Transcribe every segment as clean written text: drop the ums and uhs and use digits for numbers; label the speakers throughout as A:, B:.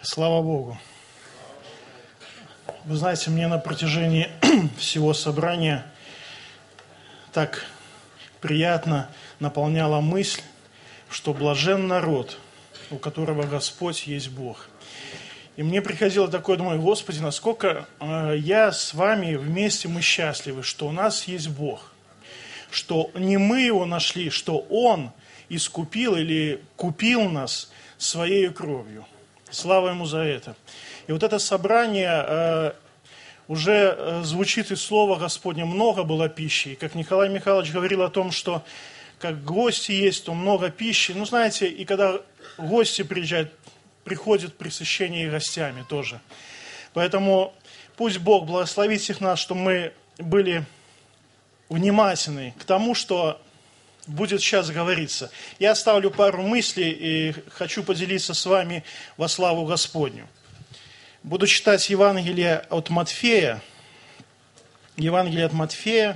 A: Слава Богу. Вы знаете, мне на протяжении всего собрания так приятно наполняла мысль, что блажен народ, у которого Господь есть Бог. И мне приходило такое, думаю, Господи, насколько я с вами вместе мы счастливы, что у нас есть Бог, что не мы Его нашли, что Он искупил или купил нас Своей кровью. Слава Ему за это. И вот это собрание уже звучит из Слова Господня, много было пищи. И как Николай Михайлович говорил о том, что как гости есть, то много пищи. Ну, знаете, и когда гости приезжают, приходит пресыщение и гостями тоже. Поэтому пусть Бог благословит всех нас, что мы были внимательны к тому, что будет сейчас говориться. Я оставлю пару мыслей и хочу поделиться с вами во славу Господню. Буду читать Евангелие от Матфея. Евангелие от Матфея,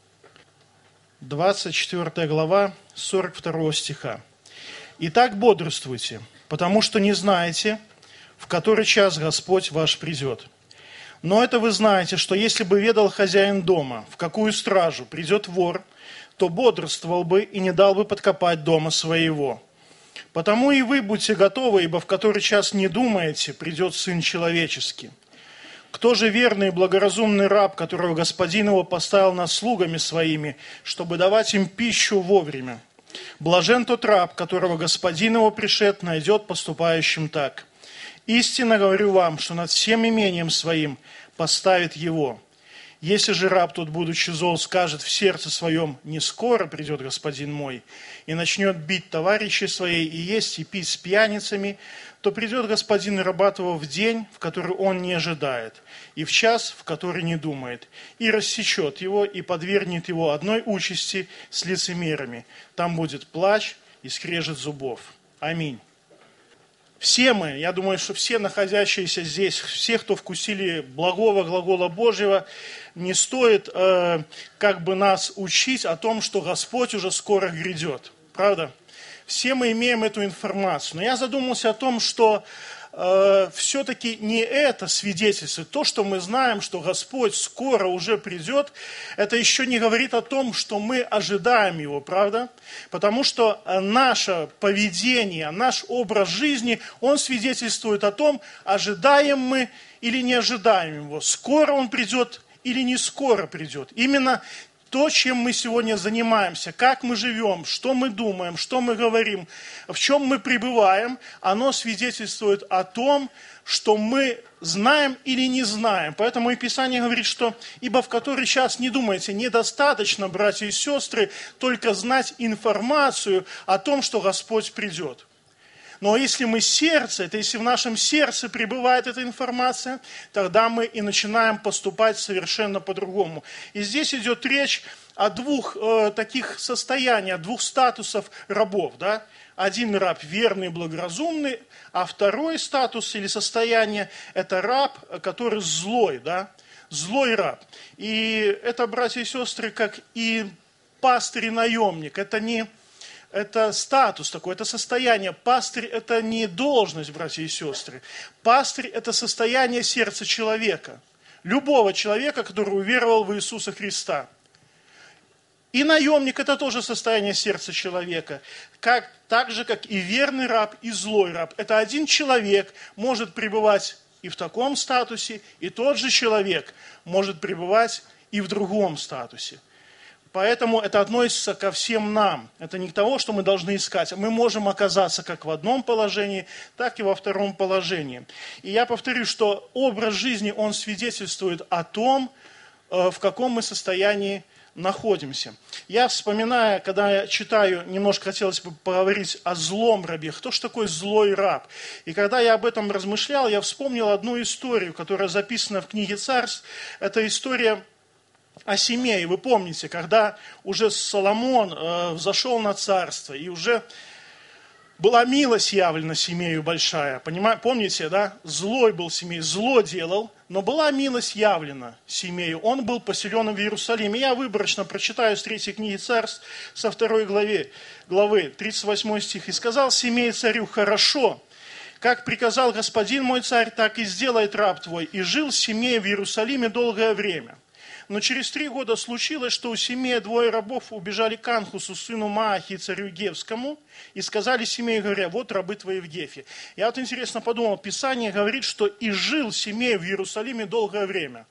A: 24 глава, 42 стиха. «Итак, бодрствуйте, потому что не знаете, в который час Господь ваш придет. Но это вы знаете, что если бы ведал хозяин дома, в какую стражу придет вор, то бодрствовал бы и не дал бы подкопать дома своего. Потому и вы будьте готовы, ибо в который час не думаете, придет Сын Человеческий. Кто же верный и благоразумный раб, которого господин его поставил над слугами своими, чтобы давать им пищу вовремя? Блажен тот раб, которого господин его пришед, найдет поступающим так. Истинно говорю вам, что над всем имением своим поставит его. Если же раб тот, будучи зол, скажет в сердце своем, не скоро придет господин мой, и начнет бить товарищей своей, и есть, и пить с пьяницами, то придет господин раба того в день, в который он не ожидает, и в час, в который не думает, и рассечет его, и подвергнет его одной участи с лицемерами. Там будет плач и скрежет зубов. Аминь». Все мы, я думаю, что все находящиеся здесь, все, кто вкусили благого глагола Божьего, не стоит как бы нас учить о том, что Господь уже скоро грядет. Правда? Все мы имеем эту информацию. Но я задумался о том, что все-таки не это свидетельствует. То, что мы знаем, что Господь скоро уже придет, это еще не говорит о том, что мы ожидаем Его, правда? Потому что наше поведение, наш образ жизни, он свидетельствует о том, ожидаем мы или не ожидаем Его, скоро Он придет или не скоро придет. Именно то, чем мы сегодня занимаемся, как мы живем, что мы думаем, что мы говорим, в чем мы пребываем, оно свидетельствует о том, что мы знаем или не знаем. Поэтому и Писание говорит, что «ибо в который час не думайте». Недостаточно, братья и сестры, только знать информацию о том, что Господь придет. Но если мы сердце, это если в нашем сердце пребывает эта информация, тогда мы и начинаем поступать совершенно по-другому. И здесь идет речь о двух таких состояниях, двух статусов рабов. Да? Один раб верный, благоразумный, а второй статус или состояние – это раб, который злой, да? Злой раб. И это, братья и сестры, как и пастырь и наемник, это статус такой, это состояние. Пастырь – это не должность, братья и сестры. Пастырь – это состояние сердца человека. Любого человека, который уверовал в Иисуса Христа. И наемник – это тоже состояние сердца человека. Так же, как и верный раб, и злой раб. Это один человек может пребывать и в таком статусе, и тот же человек может пребывать и в другом статусе. Поэтому это относится ко всем нам. Это не к тому, что мы должны искать. Мы можем оказаться как в одном положении, так и во втором положении. И я повторю, что образ жизни, он свидетельствует о том, в каком мы состоянии находимся. Я вспоминаю, когда я читаю, немножко хотелось бы поговорить о злом рабе. Кто же такой злой раб? И когда я об этом размышлял, я вспомнил одну историю, которая записана в книге Царств. Это история о Семее. Вы помните, когда уже Соломон взошел на царство, и уже была милость явлена Семею большая. Помните, да? Злой был Семей, зло делал, но была милость явлена Семею. Он был поселен в Иерусалиме. Я выборочно прочитаю с 3 книги Царств, со 2 главы 38 стих. «И сказал Семей царю: хорошо, Как приказал господин мой царь, так и сделает раб твой. И жил Симей в Иерусалиме долгое время. Но через 3 года случилось, что у Симея 2 рабов убежали к Анхусу, сыну Маахи, царю Гевскому, и сказали Симею, говоря, вот рабы твои в Гефе. Я вот интересно подумал, Писание говорит, что и жил Симей в Иерусалиме долгое время.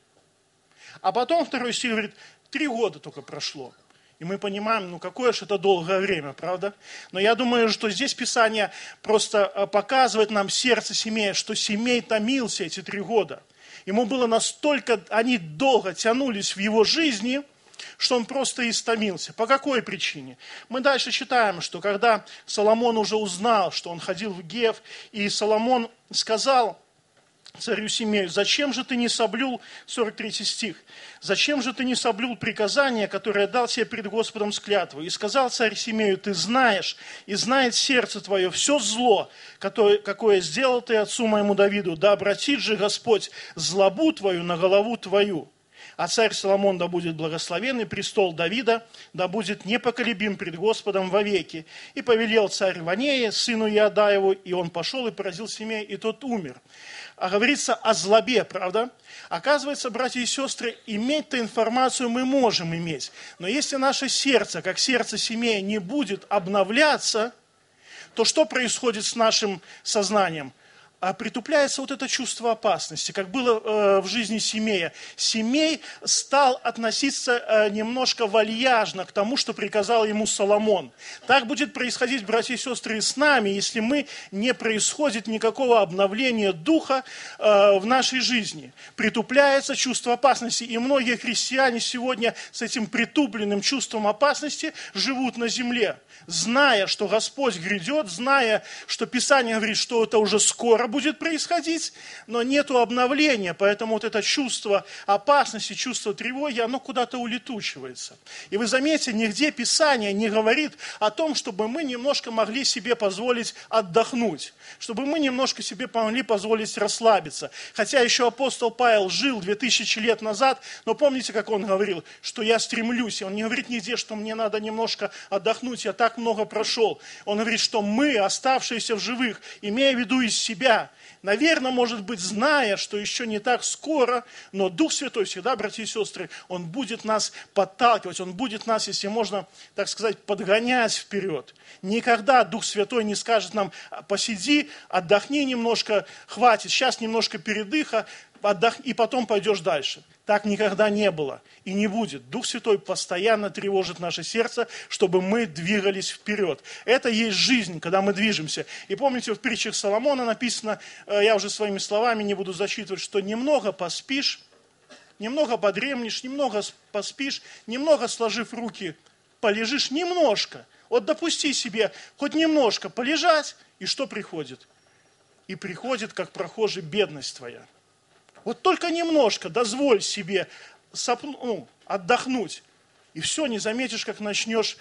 A: А потом 2 стих говорит, 3 года только прошло. И мы понимаем, какое же это долгое время, правда? Но я думаю, что здесь Писание просто показывает нам сердце Симея, что Симей томился эти 3 года. Ему было настолько, они долго тянулись в его жизни, что он просто истомился. По какой причине? Мы дальше читаем, что когда Соломон уже узнал, что он ходил в Гев, и Соломон сказал царю Симею, зачем же ты не соблюл, 43 стих, зачем же ты не соблюл приказание, которое дал себе пред Господом с клятвой? И сказал царь Симею, ты знаешь, и знает сердце твое все зло, какое сделал ты отцу моему Давиду, да обратит же Господь злобу твою на голову твою. А царь Соломон да будет благословен, и престол Давида да будет непоколебим пред Господом вовеки. И повелел царь Ванея, сыну Иадаеву, и он пошел и поразил Симея, и тот умер. А говорится о злобе, правда? Оказывается, братья и сестры, иметь-то информацию мы можем иметь. Но если наше сердце, как сердце Симея, не будет обновляться, то что происходит с нашим сознанием? Притупляется вот это чувство опасности, как было в жизни Симея. Симей стал относиться немножко вальяжно к тому, что приказал ему Соломон. Так будет происходить, братья и сестры, и с нами, если не происходит никакого обновления духа в нашей жизни. Притупляется чувство опасности, и многие христиане сегодня с этим притупленным чувством опасности живут на земле, зная, что Господь грядет, зная, что Писание говорит, что это уже скоро будет происходить, но нету обновления, поэтому вот это чувство опасности, чувство тревоги, оно куда-то улетучивается. И вы заметите, нигде Писание не говорит о том, чтобы мы немножко могли себе позволить отдохнуть, чтобы мы немножко себе могли позволить расслабиться. Хотя еще апостол Павел жил 2000 лет назад, но помните, как он говорил, что я стремлюсь, и он не говорит нигде, что мне надо немножко отдохнуть, я так много прошел. Он говорит, что мы, оставшиеся в живых, имея в виду из себя, наверное, может быть, зная, что еще не так скоро, но Дух Святой всегда, братья и сестры, Он будет нас подталкивать, Он будет нас, если можно, так сказать, подгонять вперед. Никогда Дух Святой не скажет нам, посиди, отдохни немножко, хватит, сейчас немножко передыха, и потом пойдешь дальше. Так никогда не было и не будет. Дух Святой постоянно тревожит наше сердце, чтобы мы двигались вперед. Это есть жизнь, когда мы движемся. И помните, в притчах Соломона написано, я уже своими словами не буду зачитывать, что немного поспишь, немного подремнешь, немного поспишь, немного сложив руки, полежишь немножко. Вот допусти себе хоть немножко полежать, и что приходит? И приходит, как прохожий, бедность твоя. Вот только немножко дозволь себе отдохнуть. И все, не заметишь, как начнешь,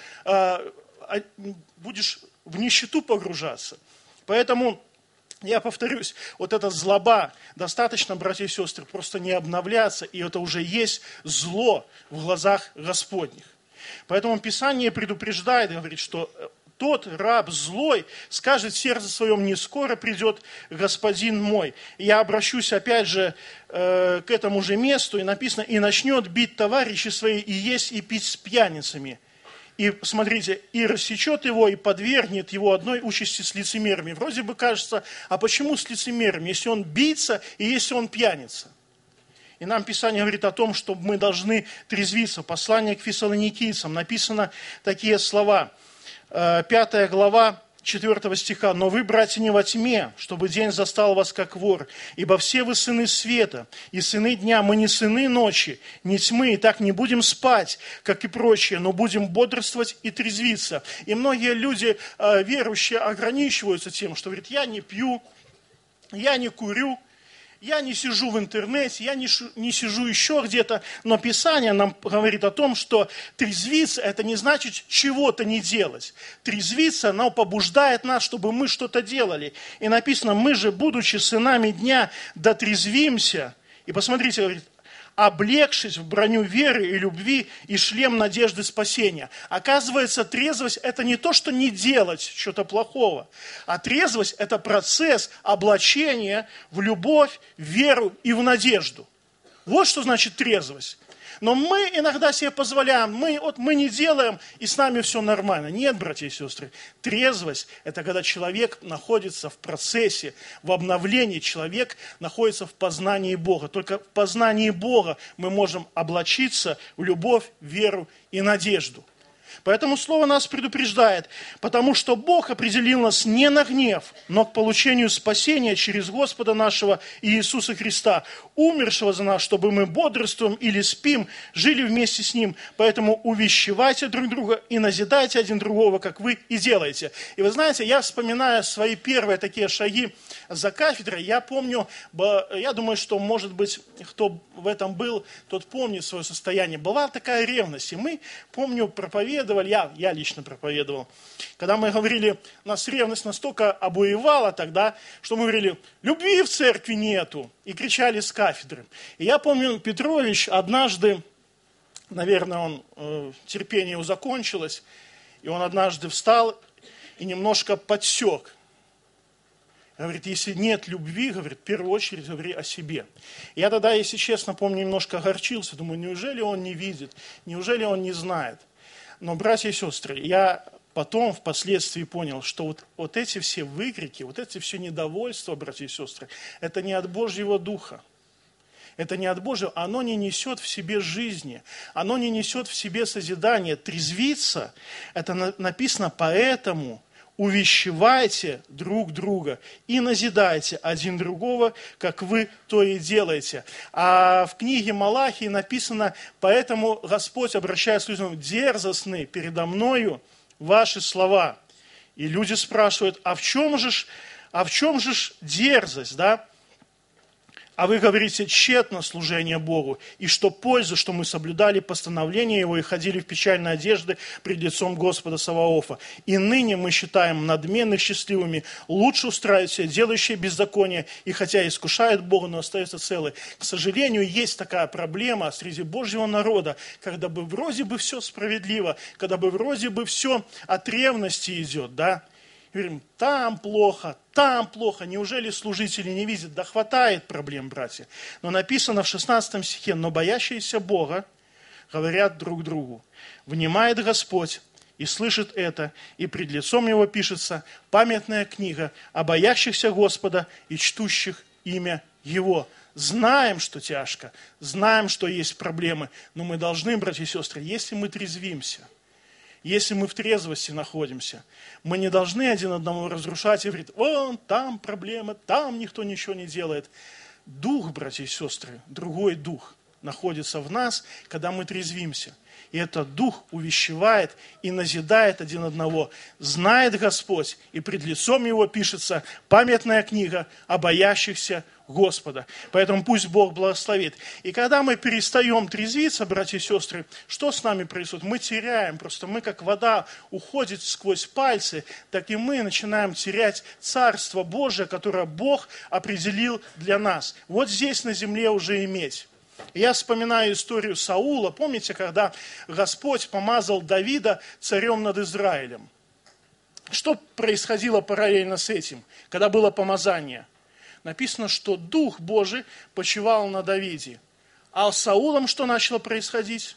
A: будешь в нищету погружаться. Поэтому, я повторюсь, вот эта злоба, достаточно, братья и сестры, просто не обновляться, и это уже есть зло в глазах Господних. Поэтому Писание предупреждает, говорит, что тот раб злой скажет в сердце своем, не скоро придет господин мой. Я обращусь опять же к этому же месту, и написано, и начнет бить товарищи свои, и есть, и пить с пьяницами. И смотрите, и рассечет его, и подвергнет его одной участи с лицемерами. Вроде бы кажется, а почему с лицемерами, если он бийца и если он пьяница? И нам Писание говорит о том, что мы должны трезвиться. Послание к фессалоникийцам написано такие слова. 5 глава 4 стиха. «Но вы, братья, не во тьме, чтобы день застал вас, как вор, ибо все вы сыны света, и сыны дня, мы не сыны ночи, не тьмы, и так не будем спать, как и прочие, но будем бодрствовать и трезвиться». И многие люди, верующие, ограничиваются тем, что говорят, я не пью, я не курю, я не сижу в интернете, я не сижу еще где-то, но Писание нам говорит о том, что трезвиться – это не значит чего-то не делать. Трезвиться, оно побуждает нас, чтобы мы что-то делали. И написано, мы же, будучи сынами дня, дотрезвимся. И посмотрите, говорит, облегшись в броню веры и любви и шлем надежды спасения. Оказывается, трезвость – это не то, что не делать что-то плохого, а трезвость – это процесс облачения в любовь, в веру и в надежду. Вот что значит трезвость. Но мы иногда себе позволяем, мы не делаем, и с нами все нормально. Нет, братья и сестры, трезвость – это когда человек находится в процессе, в обновлении, человек находится в познании Бога. Только в познании Бога мы можем облачиться в любовь, веру и надежду. Поэтому Слово нас предупреждает, потому что Бог определил нас не на гнев, но к получению спасения через Господа нашего Иисуса Христа, умершего за нас, чтобы мы бодрствуем или спим, жили вместе с Ним. Поэтому увещевайте друг друга и назидайте один другого, как вы и делаете. И вы знаете, я вспоминаю свои первые такие шаги за кафедрой, я помню, я думаю, что, может быть, кто в этом был, тот помнит свое состояние. Была такая ревность, и мы, помню, проповедовали, я лично проповедовал, когда мы говорили, нас ревность настолько обуевала тогда, что мы говорили, любви в церкви нету, и кричали с кафедры. И я помню, Петрович однажды, наверное, терпение его закончилось, и он однажды встал и немножко подсек. Говорит, если нет любви, говорит, в первую очередь говори о себе. Я тогда, если честно, помню, немножко огорчился. Думаю, неужели он не видит, неужели он не знает? Но, братья и сестры, я потом, впоследствии понял, что вот эти все выкрики, вот эти все недовольства, братья и сестры, это не от Божьего Духа. Это не от Божьего, оно не несет в себе жизни, оно не несет в себе созидания. Трезвиться, это написано поэтому, увещевайте друг друга и назидайте один другого, как вы то и делаете. А в книге Малахии написано, поэтому Господь, обращаясь к людям, дерзостны передо мною ваши слова. И люди спрашивают, а в чем же дерзость, да? А вы говорите, тщетно служение Богу, и что польза, что мы соблюдали постановления Его и ходили в печальной одежде пред лицом Господа Саваофа. И ныне мы считаем надменных счастливыми, лучше устраивают себя, делающие беззаконие, и хотя искушают Бога, но остаются целы. К сожалению, есть такая проблема среди Божьего народа, когда бы вроде бы все справедливо, когда бы вроде бы все от ревности идет, да? Говорим, там плохо, неужели служители не видят? Да хватает проблем, братья. Но написано в 16 стихе, но боящиеся Бога говорят друг другу, внимает Господь и слышит это, и пред лицом Его пишется памятная книга о боящихся Господа и чтущих имя Его. Знаем, что тяжко, знаем, что есть проблемы, но мы должны, братья и сестры, если мы трезвимся, если мы в трезвости находимся, мы не должны один одному разрушать и говорить, вон там проблема, там никто ничего не делает. Дух, братья и сестры, другой дух находится в нас, когда мы трезвимся. И этот дух увещевает и назидает один одного. Знает Господь, и пред лицом Его пишется памятная книга о боящихся Господа. Поэтому пусть Бог благословит. И когда мы перестаем трезвиться, братья и сестры, что с нами происходит? Мы теряем, просто мы как вода уходит сквозь пальцы, так и мы начинаем терять Царство Божие, которое Бог определил для нас. Вот здесь на земле уже иметь. Я вспоминаю историю Саула. Помните, когда Господь помазал Давида царем над Израилем? Что происходило параллельно с этим, когда было помазание? Написано, что Дух Божий почивал на Давиде. А с Саулом что начало происходить?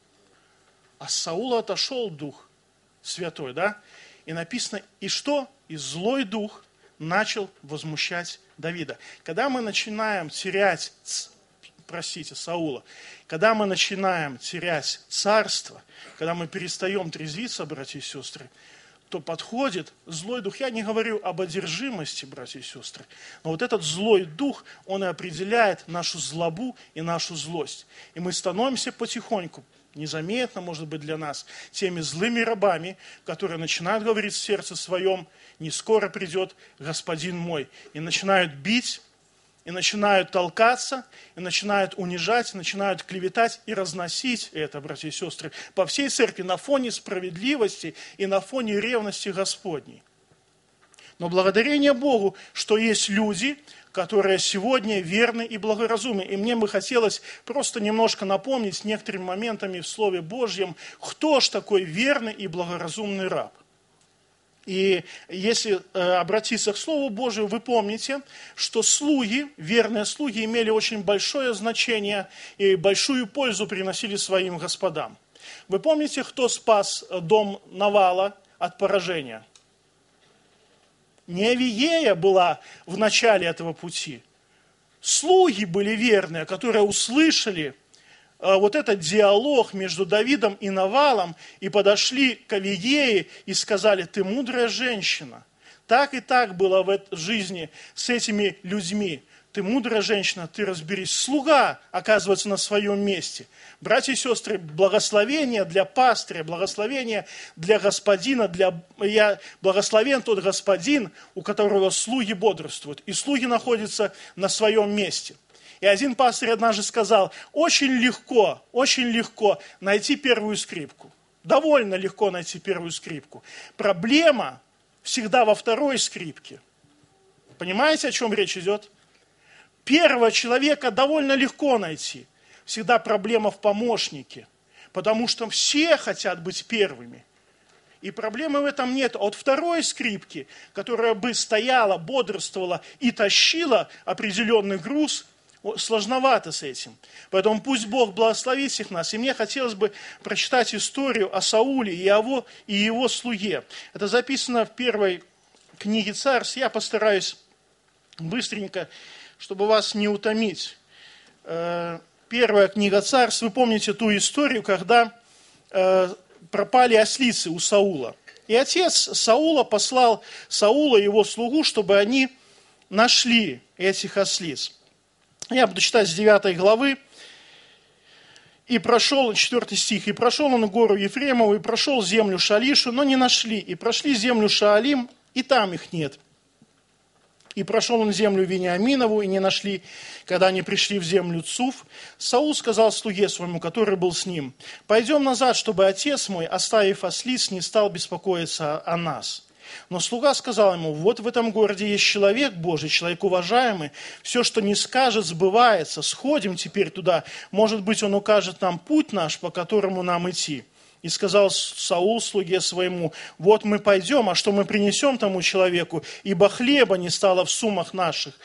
A: А с Саула отошел Дух Святой, да? И написано, и что? И злой дух начал возмущать Давида. Когда мы начинаем терять Саула, когда мы начинаем терять царство, когда мы перестаем трезвиться, братья и сестры, то подходит злой дух. Я не говорю об одержимости, братья и сестры, но вот этот злой дух, он и определяет нашу злобу и нашу злость. И мы становимся потихоньку, незаметно, может быть, для нас, теми злыми рабами, которые начинают говорить в сердце своем, не скоро придет Господин мой, и начинают бить, и начинают толкаться, и начинают унижать, начинают клеветать и разносить это, братья и сестры, по всей церкви на фоне справедливости и на фоне ревности Господней. Но благодарение Богу, что есть люди, которые сегодня верны и благоразумны. И мне бы хотелось просто немножко напомнить некоторыми моментами в Слове Божьем, кто ж такой верный и благоразумный раб. И если обратиться к Слову Божию, вы помните, что слуги, верные слуги, имели очень большое значение и большую пользу приносили своим господам. Вы помните, кто спас дом Навала от поражения? Не Авиея была в начале этого пути. Слуги были верные, которые услышали вот этот диалог между Давидом и Навалом, и подошли к Авиее и сказали: ты мудрая женщина. Так и так было в этой жизни с этими людьми. Ты мудрая женщина, ты разберись. Слуга оказывается на своем месте. Братья и сестры, благословение для пастыря, благословение для господина, благословен тот господин, у которого слуги бодрствуют. И слуги находятся на своем месте. И один пастырь однажды сказал: очень легко найти первую скрипку. Довольно легко найти первую скрипку. Проблема всегда во второй скрипке. Понимаете, о чем речь идет? Первого человека довольно легко найти. Всегда проблема в помощнике. Потому что все хотят быть первыми. И проблемы в этом нет. От второй скрипки, которая бы стояла, бодрствовала и тащила определенный груз, сложновато с этим. Поэтому пусть Бог благословит всех нас. И мне хотелось бы прочитать историю о Сауле и его слуге. Это записано в первой книге Царств. Я постараюсь быстренько, чтобы вас не утомить. Первая книга Царств. Вы помните ту историю, когда пропали ослицы у Саула. И отец Саула послал Саула и его слугу, чтобы они нашли этих ослиц. Я буду читать с 9 главы. И прошел, 4 стих, и прошел он гору Ефремову, и прошел землю Шалишу, но не нашли. И прошли землю Шаалим, и там их нет. И прошел он землю Вениаминову, и не нашли, когда они пришли в землю Цуф. Саул сказал слуге своему, который был с ним: пойдем назад, чтобы отец мой, оставив ослиц, не стал беспокоиться о нас. Но слуга сказал ему: вот в этом городе есть человек Божий, человек уважаемый, все, что не скажет, сбывается, сходим теперь туда, может быть, он укажет нам путь наш, по которому нам идти. И сказал Саул слуге своему: вот мы пойдем, а что мы принесем тому человеку, ибо хлеба не стало в сумах наших,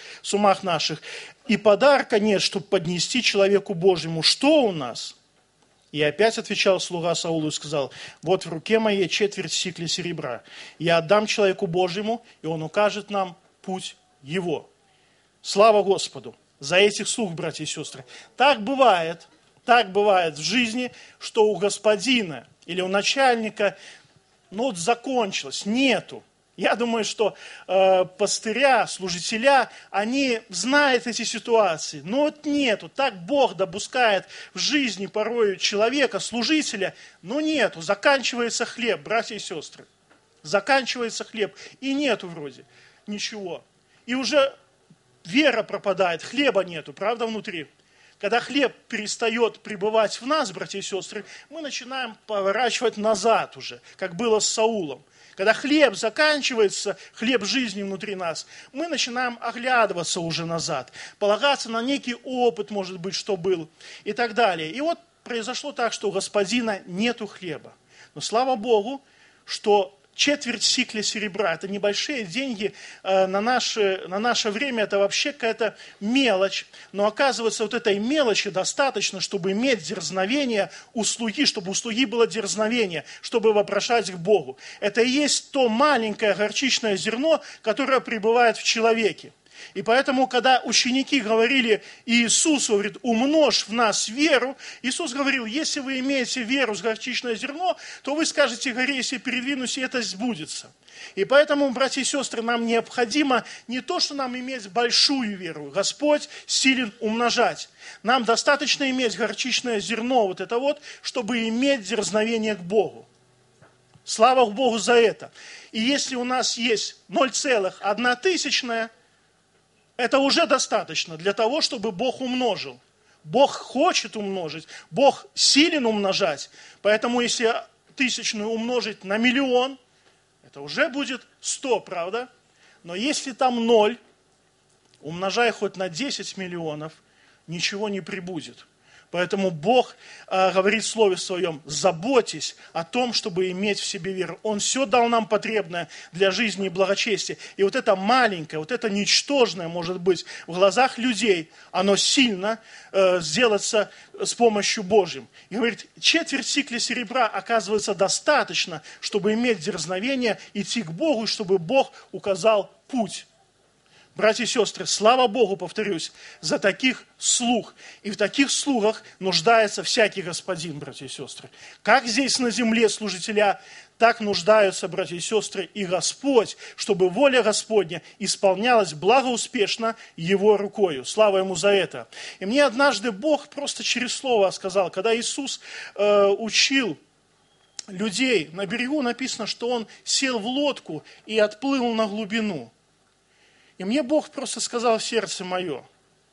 A: и подарка нет, чтобы поднести человеку Божьему. Что у нас? И опять отвечал слуга Саулу и сказал: вот в руке моей четверть сикля серебра. Я отдам человеку Божьему, и он укажет нам путь его. Слава Господу за этих слуг, братья и сестры. Так бывает в жизни, что у господина или у начальника закончилось, нету. Я думаю, что пастыря, служителя, они знают эти ситуации. Но нету. Так Бог допускает в жизни порою человека, служителя, но нету. Заканчивается хлеб, братья и сестры. Заканчивается хлеб. И нету вроде ничего. И уже вера пропадает, хлеба нету, правда, внутри. Когда хлеб перестает пребывать в нас, братья и сестры, мы начинаем поворачивать назад уже, как было с Саулом. Когда хлеб заканчивается, хлеб жизни внутри нас, мы начинаем оглядываться уже назад, полагаться на некий опыт, может быть, что был, и так далее. И вот произошло так, что у господина нету хлеба. Но слава Богу, что четверть сикля серебра – это небольшие деньги на наше время, это вообще какая-то мелочь. Но оказывается, вот этой мелочи достаточно, чтобы иметь дерзновение у слуги, чтобы у слуги было дерзновение, чтобы вопрошать к Богу. Это и есть то маленькое горчичное зерно, которое пребывает в человеке. И поэтому, когда ученики говорили, Иисус говорит: умножь в нас веру, Иисус говорил: если вы имеете веру с горчичное зерно, то вы скажете горе, если передвинусь, и это сбудется. И поэтому, братья и сестры, нам необходимо не то, что нам иметь большую веру, Господь силен умножать. Нам достаточно иметь горчичное зерно, чтобы иметь дерзновение к Богу. Слава Богу за это. И если у нас есть 0,1, это уже достаточно для того, чтобы Бог умножил. Бог хочет умножить, Бог силен умножать. Поэтому если 1000 умножить на 1 000 000, это уже будет 100, правда? Но если там 0, умножай хоть на 10 миллионов, ничего не прибудет. Поэтому Бог говорит в Слове Своем: заботьтесь о том, чтобы иметь в себе веру. Он все дал нам потребное для жизни и благочестия. И вот это маленькое, вот это ничтожное, может быть, в глазах людей, оно сильно сделается с помощью Божьим. И говорит, четверть сикля серебра оказывается достаточно, чтобы иметь дерзновение идти к Богу, и чтобы Бог указал путь. Братья и сестры, слава Богу, повторюсь, за таких слуг. И в таких слугах нуждается всякий господин, братья и сестры. Как здесь на земле служителя, так нуждаются, братья и сестры, и Господь, чтобы воля Господня исполнялась благоуспешно Его рукою. Слава Ему за это. И мне однажды Бог просто через слово сказал, когда Иисус учил людей, на берегу написано, что Он сел в лодку и отплыл на глубину. И мне Бог просто сказал в сердце мое,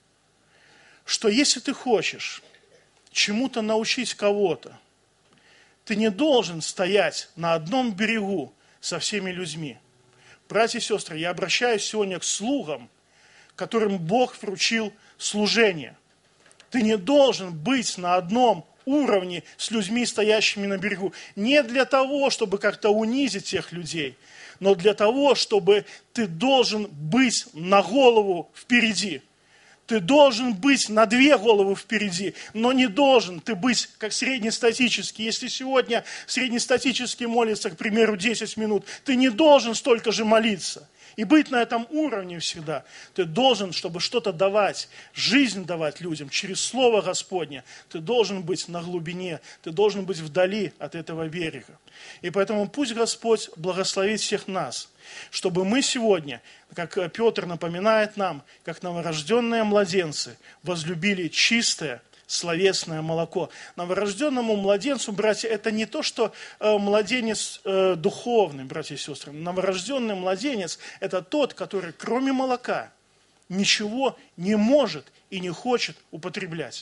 A: что если ты хочешь чему-то научить кого-то, ты не должен стоять на одном берегу со всеми людьми. Братья и сестры, я обращаюсь сегодня к слугам, которым Бог вручил служение. Ты не должен быть на одном уровне с людьми, стоящими на берегу. Не для того, чтобы как-то унизить тех людей, но для того, чтобы ты должен быть на голову впереди. Ты должен быть на 2 головы впереди, но не должен ты быть как среднестатический. Если сегодня среднестатический молится, к примеру, 10 минут, ты не должен столько же молиться. И быть на этом уровне всегда. Ты должен, чтобы что-то давать, жизнь давать людям через Слово Господне. Ты должен быть на глубине, ты должен быть вдали от этого берега. И поэтому пусть Господь благословит всех нас, чтобы мы сегодня, как Петр напоминает нам, как новорожденные младенцы, возлюбили чистое, словесное молоко. Новорожденному младенцу, братья, это не то, что младенец духовный, братья и сестры. Новорожденный младенец – это тот, который кроме молока ничего не может и не хочет употреблять.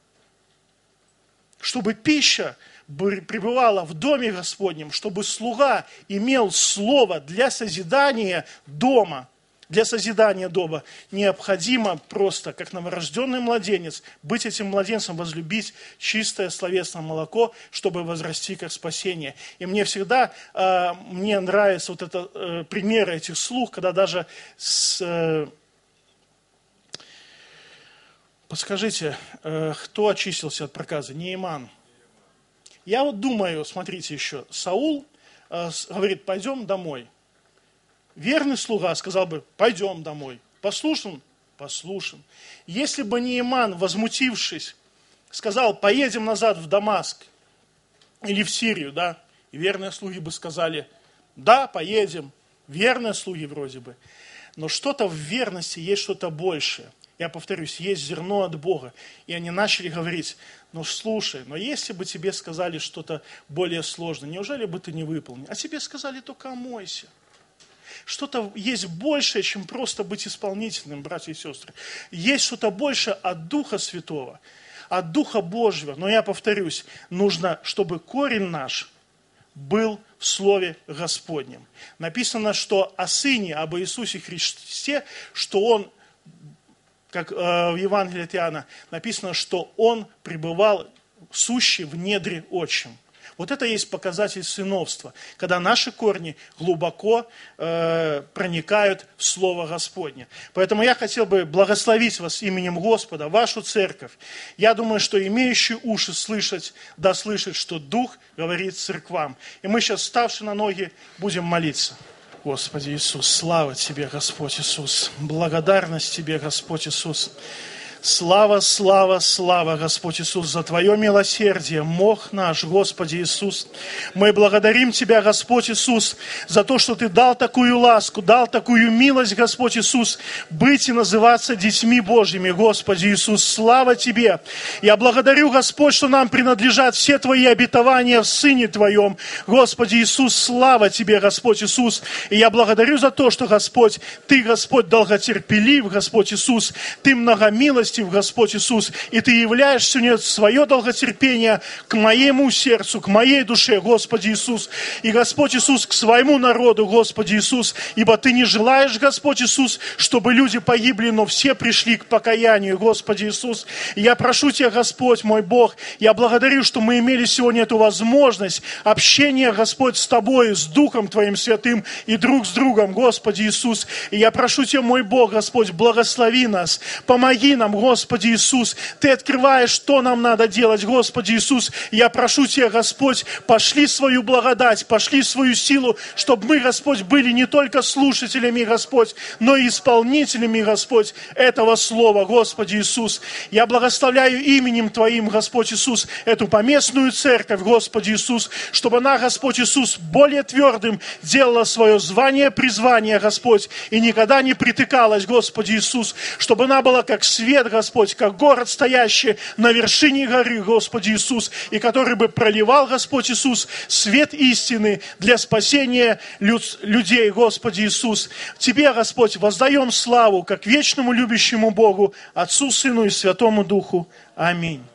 A: Чтобы пища пребывала в доме Господнем, чтобы слуга имел слово для созидания дома, необходимо просто, как новорожденный младенец, быть этим младенцем, возлюбить чистое словесное молоко, чтобы возрасти как спасение. И мне всегда, мне нравится вот это примеры этих слуг, когда даже подскажите, кто очистился от проказы? Нееман. Я вот думаю, смотрите еще, Саул говорит, пойдем домой. Верный слуга сказал бы, пойдем домой. Послушен? Послушен. Если бы Нееман, возмутившись, сказал, поедем назад в Дамаск или в Сирию, да, и верные слуги бы сказали, да, поедем. Верные слуги вроде бы. Но что-то в верности есть что-то большее. Я повторюсь, есть зерно от Бога. И они начали говорить, ну слушай, но если бы тебе сказали что-то более сложное, неужели бы ты не выполнил? А тебе сказали, только омойся. Что-то есть большее, чем просто быть исполнительным, братья и сестры. Есть что-то большее от Духа Святого, от Духа Божьего. Но я повторюсь, нужно, чтобы корень наш был в Слове Господнем. Написано, что о Сыне, об Иисусе Христе, что Он, как в Евангелии от Иоанна, написано, что Он пребывал сущий в недре отчим. Вот это есть показатель сыновства, когда наши корни глубоко проникают в Слово Господне. Поэтому я хотел бы благословить вас именем Господа, вашу церковь. Я думаю, что имеющие уши слышать, да слышать, что Дух говорит церквам. И мы сейчас, вставши на ноги, будем молиться. Господи Иисус, слава Тебе, Господь Иисус, благодарность Тебе, Господь Иисус. Слава, слава, слава, Господь Иисус, за Твое милосердие, мох наш, Господи Иисус. Мы благодарим Тебя, Господь Иисус, за то, что Ты дал такую ласку, дал такую милость, Господь Иисус, быть и называться детьми Божьими, Господи Иисус. Слава Тебе. Я благодарю, Господь, что нам принадлежат все Твои обетования в Сыне Твоем. Господи Иисус, слава Тебе, Господь Иисус. И я благодарю за то, что, Господь, Ты, Господь, долготерпелив, Господь Иисус, Ты многомилостив, милостив, Господь Иисус, и Ты являешь сегодня свое долготерпение к моему сердцу, к моей душе, Господи Иисус, и, Господь Иисус, к своему народу, Господи Иисус, ибо Ты не желаешь, Господь Иисус, чтобы люди погибли, но все пришли к покаянию, Господи Иисус. И я прошу Тебя, Господь, мой Бог, я благодарю, что мы имели сегодня эту возможность общения, Господь, с Тобой, с Духом Твоим Святым и друг с другом, Господи Иисус. И я прошу Тебя, мой Бог, Господь, благослови нас, помоги нам, Господи Иисус. Ты открываешь, что нам надо делать, Господи Иисус. И я прошу Тебя, Господь, пошли свою благодать, пошли свою силу, чтобы мы, Господь, были не только слушателями, Господь, но и исполнителями, Господь, этого слова, Господи Иисус. Я благословляю именем Твоим, Господь Иисус, эту поместную церковь, Господи Иисус, чтобы она, Господь Иисус, более твердым делала свое звание, призвание, Господь, и никогда не притыкалась, Господи Иисус, чтобы она была как свет, Господь, как город, стоящий на вершине горы, Господи Иисус, и который бы проливал, Господь Иисус, свет истины для спасения людей, Господи Иисус. Тебе, Господь, воздаем славу, как вечному любящему Богу, Отцу, Сыну и Святому Духу. Аминь.